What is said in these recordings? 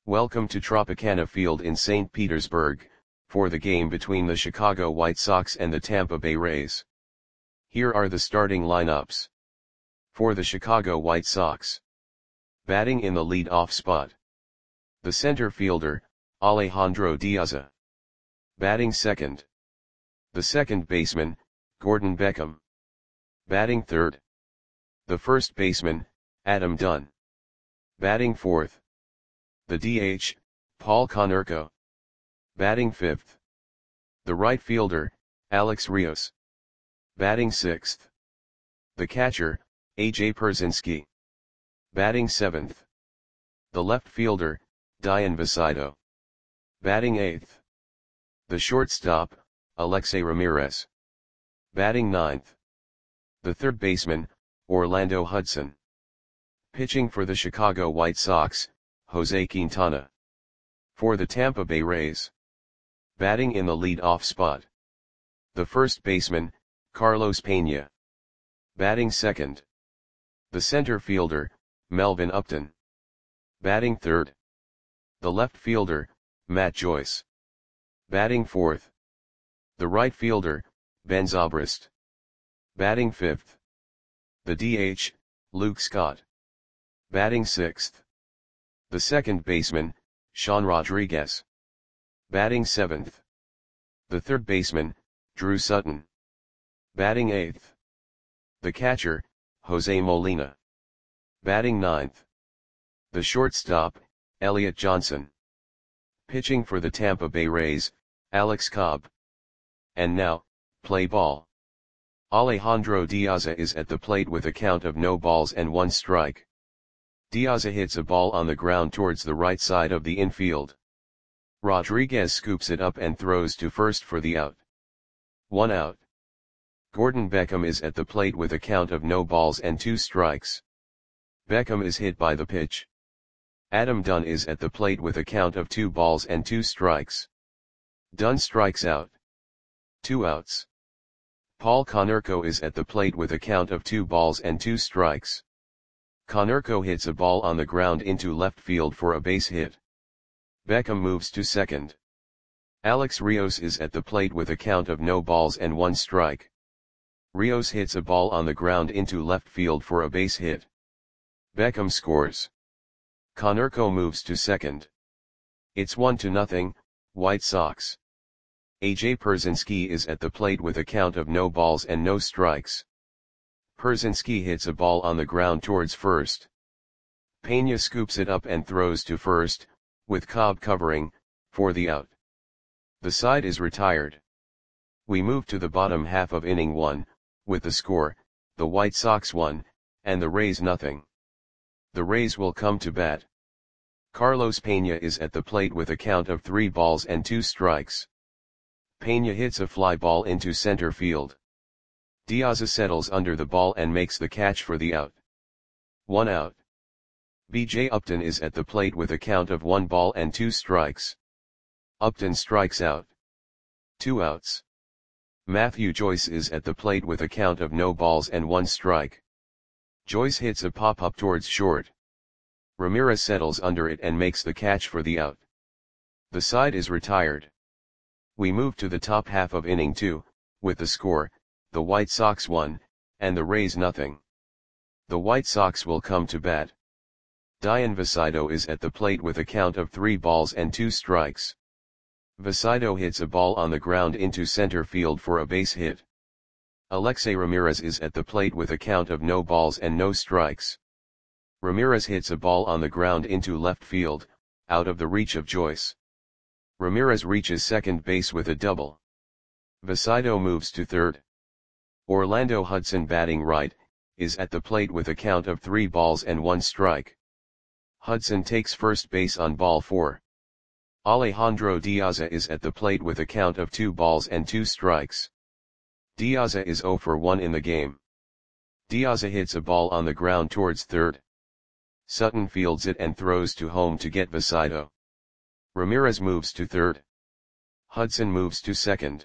Welcome to Tropicana Field in St. Petersburg, for the game between the Chicago White Sox and the Tampa Bay Rays. Here are the starting lineups. For the Chicago White Sox. Batting in the lead-off spot. The center fielder, Alejandro Diaz. Batting second. The second baseman, Gordon Beckham. Batting third. The first baseman, Adam Dunn. Batting fourth. The DH, Paul Konerko. Batting fifth. The right fielder, Alex Rios. Batting sixth. The catcher, A.J. Pierzynski. Batting seventh. The left fielder, Dayan Vicito. Batting eighth. The shortstop, Alexei Ramirez. Batting ninth. The third baseman, Orlando Hudson. Pitching for the Chicago White Sox, Jose Quintana. For the Tampa Bay Rays. Batting in the lead-off spot. The first baseman, Carlos Pena. Batting second. The center fielder, Melvin Upton. Batting third. The left fielder, Matt Joyce. Batting fourth. The right fielder, Ben Zobrist. Batting fifth. The DH, Luke Scott. Batting sixth. The second baseman, Sean Rodriguez. Batting seventh. The third baseman, Drew Sutton. Batting eighth. The catcher, Jose Molina. Batting ninth. The shortstop, Elliot Johnson. Pitching for the Tampa Bay Rays, Alex Cobb. And now, play ball. Alejandro Diaz is at the plate with a count of no balls and 1 strike. Diaz hits a ball on the ground towards the right side of the infield. Rodriguez scoops it up and throws to first for the out. 1 out. Gordon Beckham is at the plate with a count of no balls and 2 strikes. Beckham is hit by the pitch. Adam Dunn is at the plate with a count of 2 balls and 2 strikes. Dunn strikes out. 2 outs. Paul Konerko is at the plate with a count of 2 balls and 2 strikes. Konerko hits a ball on the ground into left field for a base hit. Beckham moves to second. Alex Rios is at the plate with a count of no balls and 1 strike. Rios hits a ball on the ground into left field for a base hit. Beckham scores. Konerko moves to second. It's 1-0, White Sox. A.J. Pierzynski is at the plate with a count of no balls and no strikes. Pierzynski hits a ball on the ground towards first. Pena scoops it up and throws to first, with Cobb covering, for the out. The side is retired. We move to the bottom half of inning 1, with the score, the White Sox 1, and the Rays 0. The Rays will come to bat. Carlos Pena is at the plate with a count of 3 balls and 2 strikes. Pena hits a fly ball into center field. Diaz settles under the ball and makes the catch for the out. 1 out. B.J. Upton is at the plate with a count of 1 ball and 2 strikes. Upton strikes out. 2 outs. Matthew Joyce is at the plate with a count of no balls and 1 strike. Joyce hits a pop-up towards short. Ramirez settles under it and makes the catch for the out. The side is retired. We move to the top half of inning 2, with the score, the White Sox 1, and the Rays 0. The White Sox will come to bat. Dayan Vicito is at the plate with a count of 3 balls and 2 strikes. Vicito hits a ball on the ground into center field for a base hit. Alexei Ramirez is at the plate with a count of no balls and no strikes. Ramirez hits a ball on the ground into left field, out of the reach of Joyce. Ramirez reaches second base with a double. Vicito moves to third. Orlando Hudson, batting right, is at the plate with a count of 3 balls and 1 strike. Hudson takes first base on ball 4. Alejandro Diaz is at the plate with a count of 2 balls and 2 strikes. Diaz is 0 for 1 in the game. Diaz hits a ball on the ground towards third. Sutton fields it and throws to home to get Vicito. Ramirez moves to third. Hudson moves to second.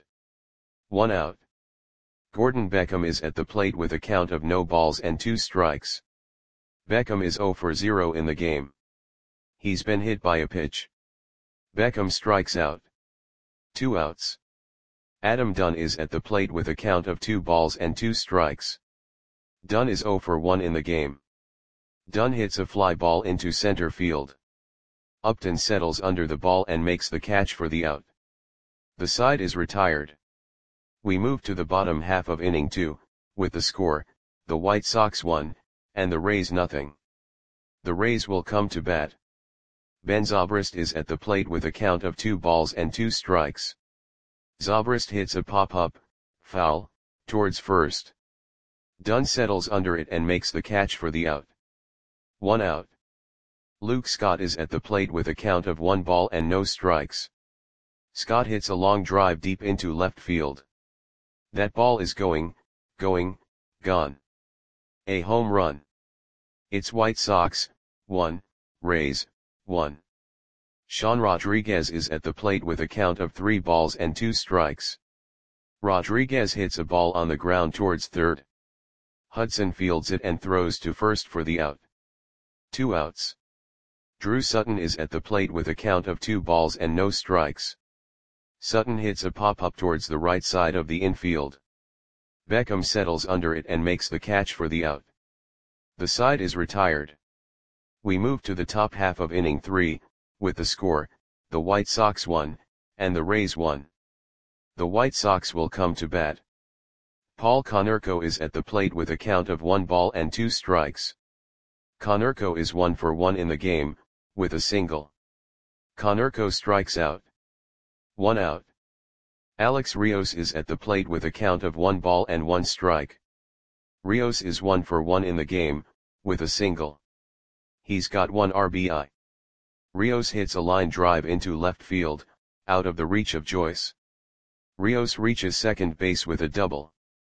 1 out. Gordon Beckham is at the plate with a count of no balls and 2 strikes. Beckham is 0 for 0 in the game. He's been hit by a pitch. Beckham strikes out. 2 outs. Adam Dunn is at the plate with a count of 2 balls and 2 strikes. Dunn is 0 for 1 in the game. Dunn hits a fly ball into center field. Upton settles under the ball and makes the catch for the out. The side is retired. We move to the bottom half of inning 2, with the score, the White Sox 1, and the Rays nothing. The Rays will come to bat. Ben Zobrist is at the plate with a count of 2 balls and 2 strikes. Zobrist hits a pop-up, foul, towards first. Dunn settles under it and makes the catch for the out. 1 out. Luke Scott is at the plate with a count of 1 ball and no strikes. Scott hits a long drive deep into left field. That ball is going, gone. A home run. It's White Sox, 1, Rays, 1. Sean Rodriguez is at the plate with a count of 3 balls and 2 strikes. Rodriguez hits a ball on the ground towards third. Hudson fields it and throws to first for the out. 2 outs. Drew Sutton is at the plate with a count of 2 balls and no strikes. Sutton hits a pop-up towards the right side of the infield. Beckham settles under it and makes the catch for the out. The side is retired. We move to the top half of inning 3, with the score, the White Sox 1, and the Rays 1. The White Sox will come to bat. Paul Konerko is at the plate with a count of 1 ball and 2 strikes. Konerko is 1 for 1 in the game, with a single. Konerko strikes out. 1 out. Alex Rios is at the plate with a count of 1 ball and 1 strike. Rios is 1 for 1 in the game, with a single. He's got 1 RBI. Rios hits a line drive into left field, out of the reach of Joyce. Rios reaches second base with a double.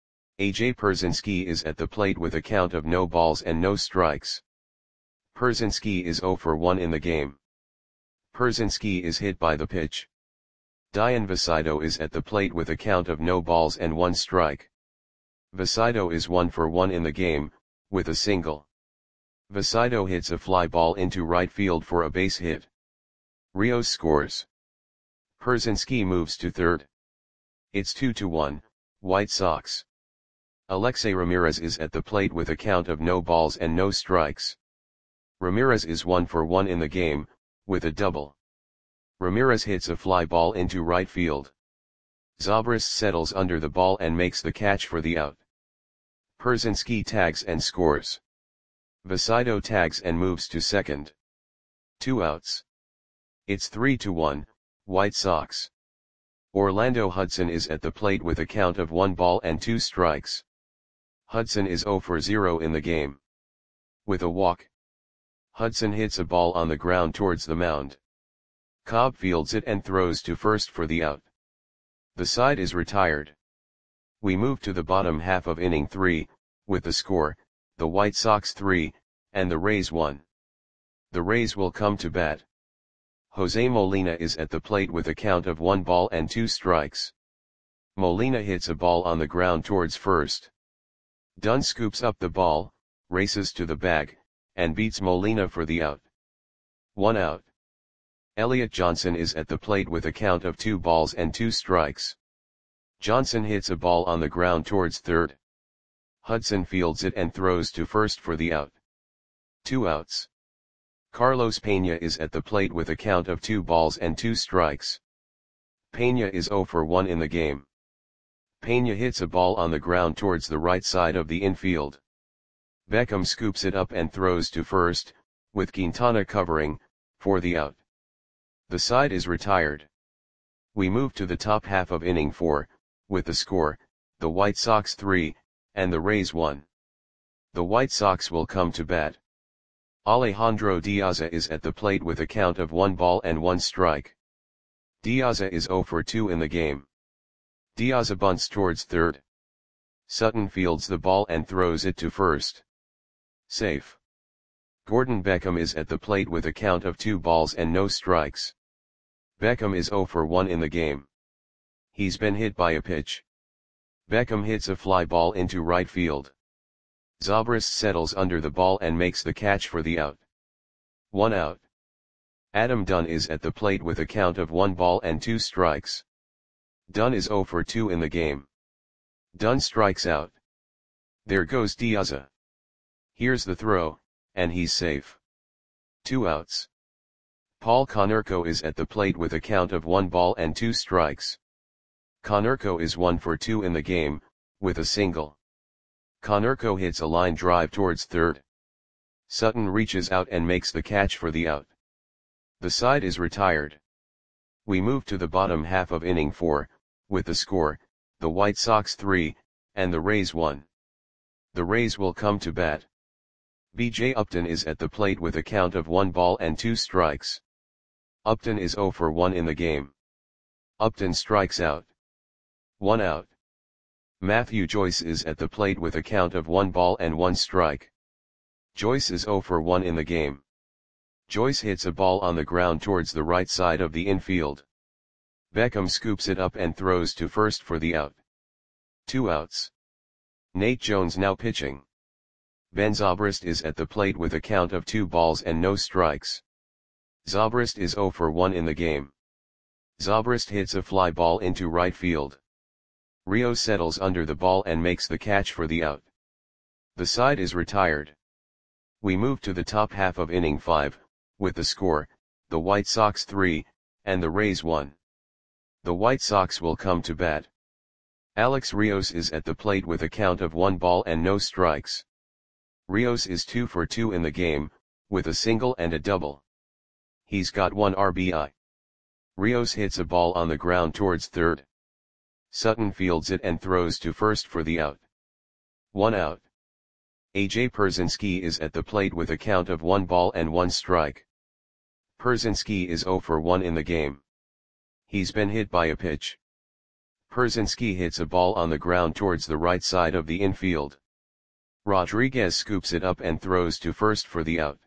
AJ Pierzynski is at the plate with a count of no balls and no strikes. Pierzynski is 0 for 1 in the game. Pierzynski is hit by the pitch. Dian Vasido is at the plate with a count of no balls and 1 strike. Vasido is 1 for 1 in the game, with a single. Vasido hits a fly ball into right field for a base hit. Rios scores. Pierzynski moves to third. It's 2-1, White Sox. Alexei Ramirez is at the plate with a count of no balls and no strikes. Ramirez is 1 for 1 in the game, with a double. Ramirez hits a fly ball into right field. Zobrist settles under the ball and makes the catch for the out. Pierzynski tags and scores. Vasido tags and moves to second. 2 outs. It's 3-1, White Sox. Orlando Hudson is at the plate with a count of 1 ball and 2 strikes. Hudson is 0 for 0 in the game. With a walk. Hudson hits a ball on the ground towards the mound. Cobb fields it and throws to first for the out. The side is retired. We move to the bottom half of inning 3, with the score, the White Sox 3, and the Rays 1. The Rays will come to bat. Jose Molina is at the plate with a count of 1 ball and 2 strikes. Molina hits a ball on the ground towards first. Dunn scoops up the ball, races to the bag, and beats Molina for the out. 1 out. Elliot Johnson is at the plate with a count of 2 balls and 2 strikes. Johnson hits a ball on the ground towards third. Hudson fields it and throws to first for the out. 2 outs. Carlos Pena is at the plate with a count of 2 balls and 2 strikes. Pena is 0 for 1 in the game. Pena hits a ball on the ground towards the right side of the infield. Beckham scoops it up and throws to first, with Quintana covering, for the out. The side is retired. We move to the top half of inning 4, with the score, the White Sox 3, and the Rays 1. The White Sox will come to bat. Alejandro Diaza is at the plate with a count of 1 ball and 1 strike. Diaza is 0 for 2 in the game. Diaza bunts towards third. Sutton fields the ball and throws it to first. Safe. Gordon Beckham is at the plate with a count of 2 balls and no strikes. Beckham is 0 for 1 in the game. He's been hit by a pitch. Beckham hits a fly ball into right field. Zobrist settles under the ball and makes the catch for the out. 1 out. Adam Dunn is at the plate with a count of 1 ball and 2 strikes. Dunn is 0 for 2 in the game. Dunn strikes out. There goes Diaza. Here's the throw, and he's safe. 2 outs. Paul Konerko is at the plate with a count of 1 ball and 2 strikes. Konerko is 1 for 2 in the game, with a single. Konerko hits a line drive towards third. Sutton reaches out and makes the catch for the out. The side is retired. We move to the bottom half of inning 4, with the score, the White Sox 3, and the Rays 1. The Rays will come to bat. B.J. Upton is at the plate with a count of 1 ball and 2 strikes. Upton is 0 for 1 in the game. Upton strikes out. 1 out. Matthew Joyce is at the plate with a count of 1 ball and 1 strike. Joyce is 0 for 1 in the game. Joyce hits a ball on the ground towards the right side of the infield. Beckham scoops it up and throws to first for the out. 2 outs. Nate Jones now pitching. Ben Zobrist is at the plate with a count of 2 balls and no strikes. Zobrist is 0 for 1 in the game. Zobrist hits a fly ball into right field. Rios settles under the ball and makes the catch for the out. The side is retired. We move to the top half of inning 5, with the score, the White Sox 3, and the Rays 1. The White Sox will come to bat. Alex Rios is at the plate with a count of 1 ball and no strikes. Rios is 2 for 2 in the game, with a single and a double. He's got 1 RBI. Rios hits a ball on the ground towards third. Sutton fields it and throws to first for the out. 1 out. A.J. Pierzynski is at the plate with a count of 1 ball and 1 strike. Pierzynski is 0 for 1 in the game. He's been hit by a pitch. Pierzynski hits a ball on the ground towards the right side of the infield. Rodriguez scoops it up and throws to first for the out.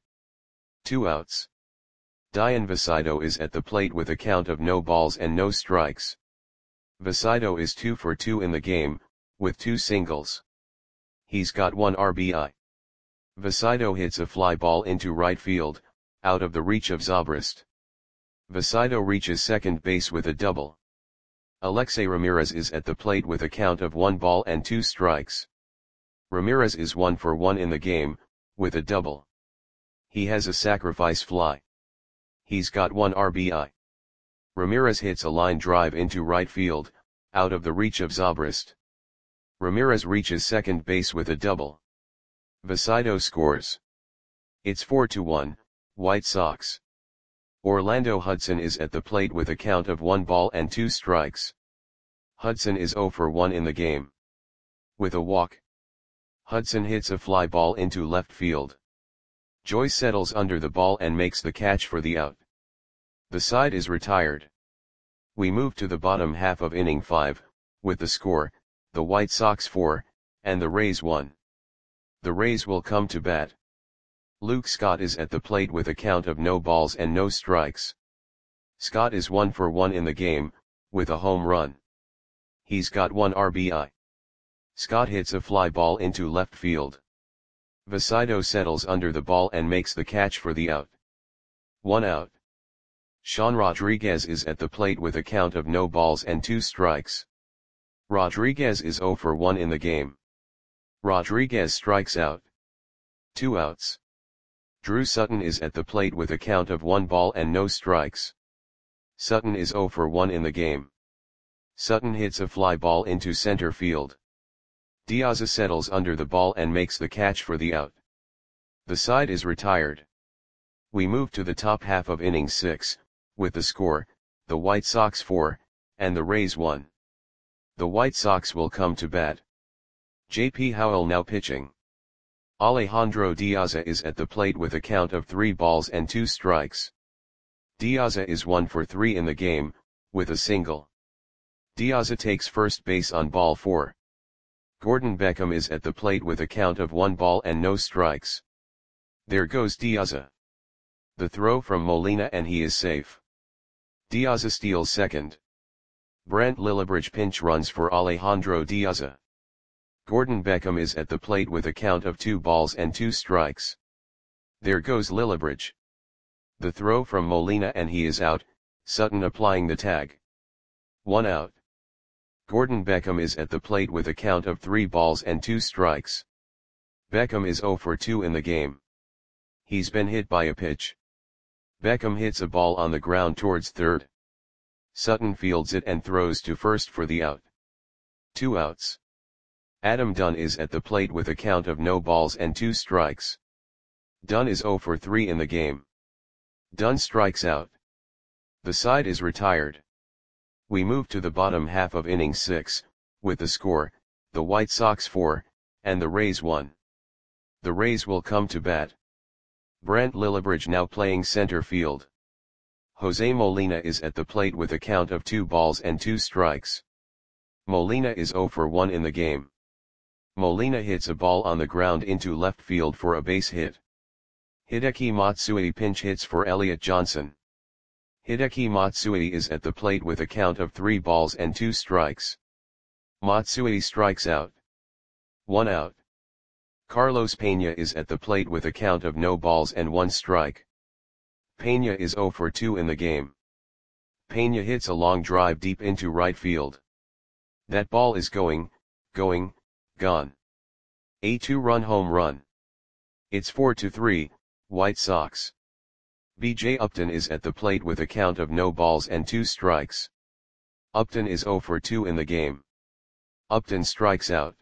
2 outs. Dian Vasido is at the plate with a count of no balls and no strikes. Vasido is 2 for 2 in the game, with 2 singles. He's got 1 RBI. Vasido hits a fly ball into right field, out of the reach of Zobrist. Vasido reaches second base with a double. Alexei Ramirez is at the plate with a count of 1 ball and 2 strikes. Ramirez is 1 for 1 in the game, with a double. He has a sacrifice fly. He's got 1 RBI. Ramirez hits a line drive into right field, out of the reach of Zobrist. Ramirez reaches second base with a double. Vasido scores. It's 4-1, White Sox. Orlando Hudson is at the plate with a count of 1 ball and 2 strikes. Hudson is 0 for 1 in the game. With a walk. Hudson hits a fly ball into left field. Joyce settles under the ball and makes the catch for the out. The side is retired. We move to the bottom half of inning 5, with the score, the White Sox 4, and the Rays 1. The Rays will come to bat. Luke Scott is at the plate with a count of no balls and no strikes. Scott is 1 for 1 in the game, with a home run. He's got 1 RBI. Scott hits a fly ball into left field. Vasido settles under the ball and makes the catch for the out. 1 out. Sean Rodriguez is at the plate with a count of no balls and 2 strikes. Rodriguez is 0 for 1 in the game. Rodriguez strikes out. 2 outs. Drew Sutton is at the plate with a count of 1 ball and no strikes. Sutton is 0 for 1 in the game. Sutton hits a fly ball into center field. Diaz settles under the ball and makes the catch for the out. The side is retired. We move to the top half of inning 6, with the score, the White Sox 4, and the Rays 1. The White Sox will come to bat. J.P. Howell now pitching. Alejandro Diaz is at the plate with a count of 3 balls and 2 strikes. Diaz is 1 for 3 in the game, with a single. Diaz takes first base on ball 4. Gordon Beckham is at the plate with a count of 1 ball and no strikes. There goes Diaz. The throw from Molina and he is safe. Diaz steals second. Brent Lillibridge pinch runs for Alejandro Diaz. Gordon Beckham is at the plate with a count of 2 balls and 2 strikes. There goes Lillibridge. The throw from Molina and he is out, Sutton applying the tag. 1 out. Gordon Beckham is at the plate with a count of 3 balls and 2 strikes. Beckham is 0 for 2 in the game. He's been hit by a pitch. Beckham hits a ball on the ground towards third. Sutton fields it and throws to first for the out. 2 outs. Adam Dunn is at the plate with a count of no balls and 2 strikes. Dunn is 0 for 3 in the game. Dunn strikes out. The side is retired. We move to the bottom half of inning 6, with the score, the White Sox 4, and the Rays 1. The Rays will come to bat. Brent Lillibridge now playing center field. Jose Molina is at the plate with a count of 2 balls and 2 strikes. Molina is 0 for 1 in the game. Molina hits a ball on the ground into left field for a base hit. Hideki Matsui pinch hits for Elliott Johnson. Hideki Matsui is at the plate with a count of 3 balls and 2 strikes. Matsui strikes out. 1 out. Carlos Pena is at the plate with a count of no balls and 1 strike. Pena is 0 for 2 in the game. Pena hits a long drive deep into right field. That ball is gone. A 2-run home run. It's 4-3, White Sox. B.J. Upton is at the plate with a count of no balls and 2 strikes. Upton is 0 for 2 in the game. Upton strikes out.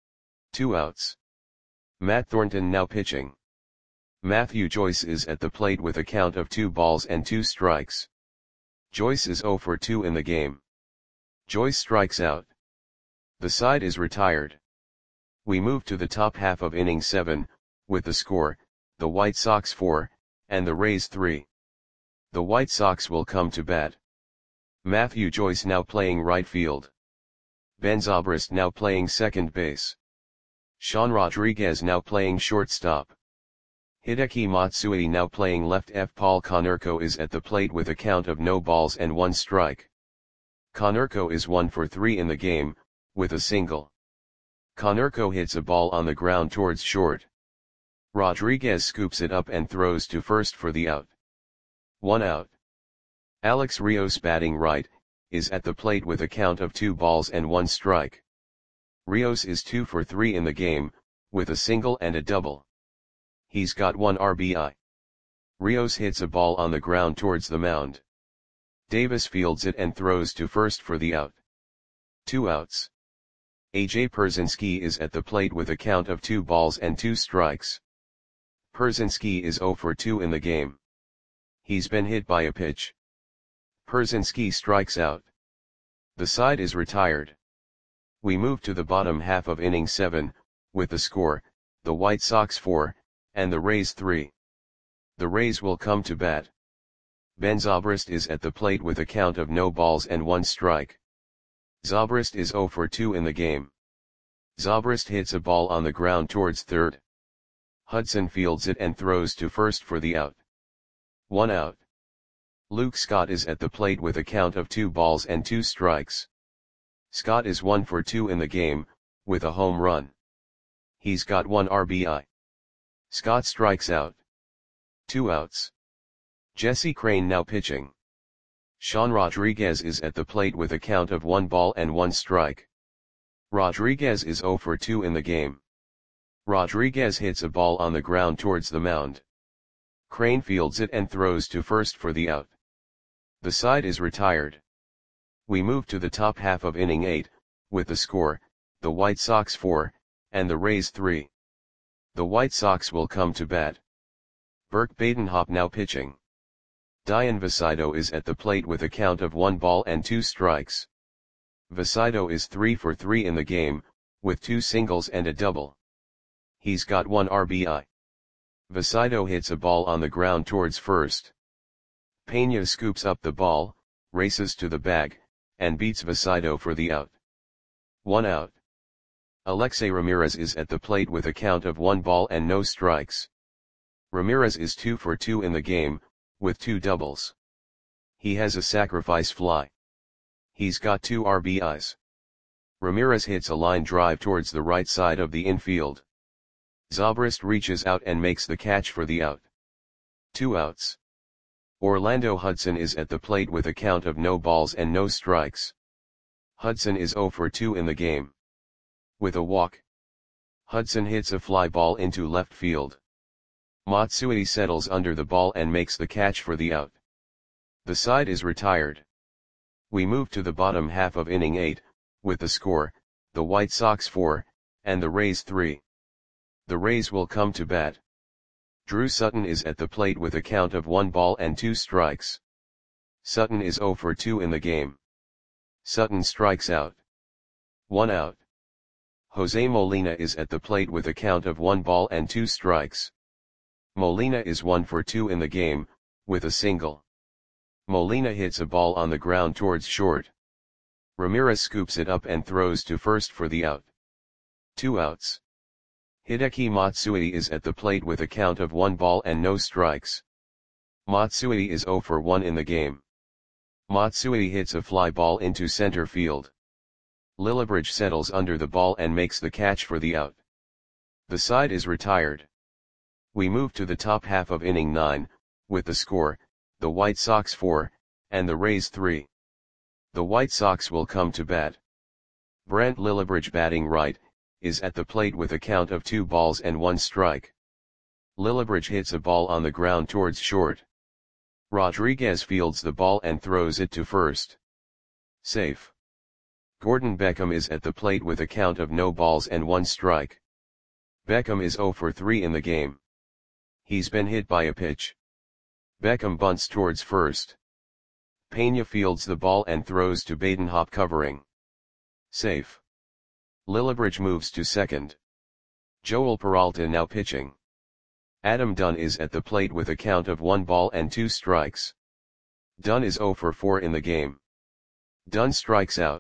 2 outs. Matt Thornton now pitching. Matthew Joyce is at the plate with a count of 2 balls and 2 strikes. Joyce is 0 for 2 in the game. Joyce strikes out. The side is retired. We move to the top half of inning 7, with the score, the White Sox 4, and the Rays 3. The White Sox will come to bat. Matthew Joyce now playing right field. Ben Zobrist now playing second base. Sean Rodriguez now playing shortstop. Hideki Matsui now playing left. Paul Konerko is at the plate with a count of no balls and 1 strike. Konerko is 1 for 3 in the game, with a single. Konerko hits a ball on the ground towards short. Rodriguez scoops it up and throws to first for the out. 1 out. Alex Rios batting right, is at the plate with a count of 2 balls and 1 strike. Rios is 2 for 3 in the game, with a single and a double. He's got 1 RBI. Rios hits a ball on the ground towards the mound. Davis fields it and throws to first for the out. 2 outs. AJ Pierzynski is at the plate with a count of 2 balls and 2 strikes. Pierzynski is 0 for 2 in the game. He's been hit by a pitch. Pierzynski strikes out. The side is retired. We move to the bottom half of inning 7, with the score, the White Sox 4, and the Rays 3. The Rays will come to bat. Ben Zobrist is at the plate with a count of no balls and 1 strike. Zobrist is 0 for 2 in the game. Zobrist hits a ball on the ground towards third. Hudson fields it and throws to first for the out. 1 out. Luke Scott is at the plate with a count of 2 balls and 2 strikes. Scott is 1 for 2 in the game, with a home run. He's got 1 RBI. Scott strikes out. 2 outs. Jesse Crain now pitching. Sean Rodriguez is at the plate with a count of 1 ball and 1 strike. Rodriguez is 0 for 2 in the game. Rodriguez hits a ball on the ground towards the mound. Crain fields it and throws to first for the out. The side is retired. We move to the top half of inning 8, with the score, the White Sox 4, and the Rays 3. The White Sox will come to bat. Burke Badenhop now pitching. Dian Vasido is at the plate with a count of 1 ball and 2 strikes. Vasido is 3 for 3 in the game, with 2 singles and a double. He's got 1 RBI. Vasido hits a ball on the ground towards first. Pena scoops up the ball, races to the bag, and beats Vasido for the out. 1 out. Alexei Ramirez is at the plate with a count of 1 ball and no strikes. Ramirez is 2 for 2 in the game, with 2 doubles. He has a sacrifice fly. He's got 2 RBIs. Ramirez hits a line drive towards the right side of the infield. Zobrist reaches out and makes the catch for the out. 2 outs. Orlando Hudson is at the plate with a count of no balls and no strikes. Hudson is 0 for 2 in the game. With a walk, Hudson hits a fly ball into left field. Matsui settles under the ball and makes the catch for the out. The side is retired. We move to the bottom half of inning 8, with the score, the White Sox 4, and the Rays 3. The Rays will come to bat. Drew Sutton is at the plate with a count of 1 ball and 2 strikes. Sutton is 0 for 2 in the game. Sutton strikes out. 1 out. Jose Molina is at the plate with a count of 1 ball and 2 strikes. Molina is 1 for 2 in the game, with a single. Molina hits a ball on the ground towards short. Ramirez scoops it up and throws to first for the out. 2 outs. Hideki Matsui is at the plate with a count of 1 ball and no strikes. Matsui is 0 for 1 in the game. Matsui hits a fly ball into center field. Lillibridge settles under the ball and makes the catch for the out. The side is retired. We move to the top half of inning 9, with the score, the White Sox 4, and the Rays 3. The White Sox will come to bat. Brent Lillibridge, batting right, is at the plate with a count of 2 balls and 1 strike. Lillibridge hits a ball on the ground towards short. Rodriguez fields the ball and throws it to first. Safe. Gordon Beckham is at the plate with a count of no balls and 1 strike. Beckham is 0 for 3 in the game. He's been hit by a pitch. Beckham bunts towards first. Pena fields the ball and throws to Badenhop, covering. Safe. Lillibridge moves to second. Joel Peralta now pitching. Adam Dunn is at the plate with a count of 1 ball and 2 strikes. Dunn is 0 for 4 in the game. Dunn strikes out.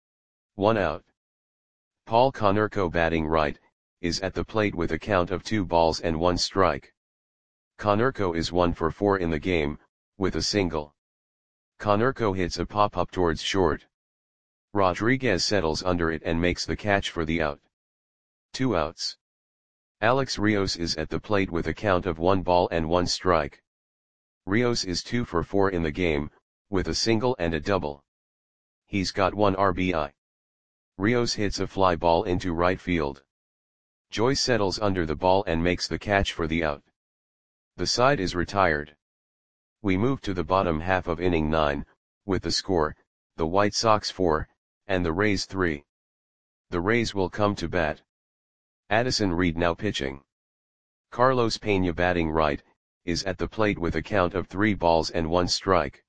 1 out. Paul Konerko, batting right, is at the plate with a count of 2 balls and 1 strike. Konerko is 1 for 4 in the game, with a single. Konerko hits a pop-up towards short. Rodriguez settles under it and makes the catch for the out. 2 outs. Alex Rios is at the plate with a count of 1 ball and 1 strike. Rios is 2 for 4 in the game, with a single and a double. He's got 1 RBI. Rios hits a fly ball into right field. Joyce settles under the ball and makes the catch for the out. The side is retired. We move to the bottom half of inning 9, with the score, the White Sox 4, and the Rays 3. The Rays will come to bat. Addison Reed now pitching. Carlos Pena, batting right, is at the plate with a count of 3 balls and 1 strike.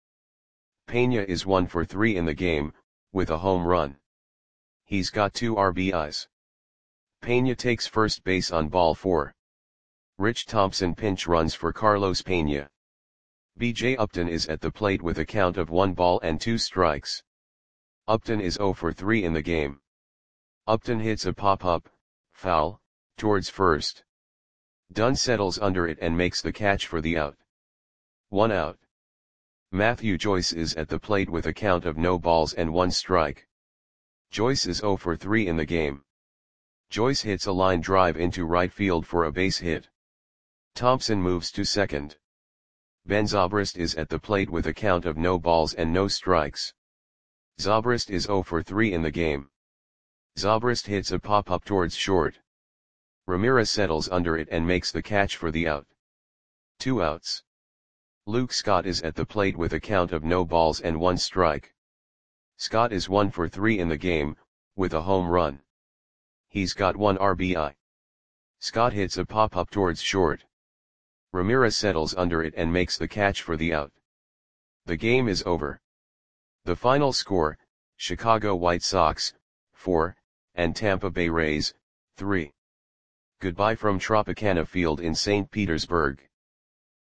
Pena is 1 for 3 in the game, with a home run. He's got 2 RBIs. Pena takes first base on ball 4. Rich Thompson pinch runs for Carlos Pena. B.J. Upton is at the plate with a count of 1 ball and 2 strikes. Upton is 0 for 3 in the game. Upton hits a pop-up, foul, towards first. Dunn settles under it and makes the catch for the out. 1 out. Matthew Joyce is at the plate with a count of no balls and 1 strike. Joyce is 0 for 3 in the game. Joyce hits a line drive into right field for a base hit. Thompson moves to second. Ben Zobrist is at the plate with a count of no balls and no strikes. Zobrist is 0 for 3 in the game. Zobrist hits a pop-up towards short. Ramirez settles under it and makes the catch for the out. 2 outs. Luke Scott is at the plate with a count of no balls and 1 strike. Scott is 1 for 3 in the game, with a home run. He's got 1 RBI. Scott hits a pop-up towards short. Ramirez settles under it and makes the catch for the out. The game is over. The final score, Chicago White Sox, 4, and Tampa Bay Rays, 3. Goodbye from Tropicana Field in St. Petersburg.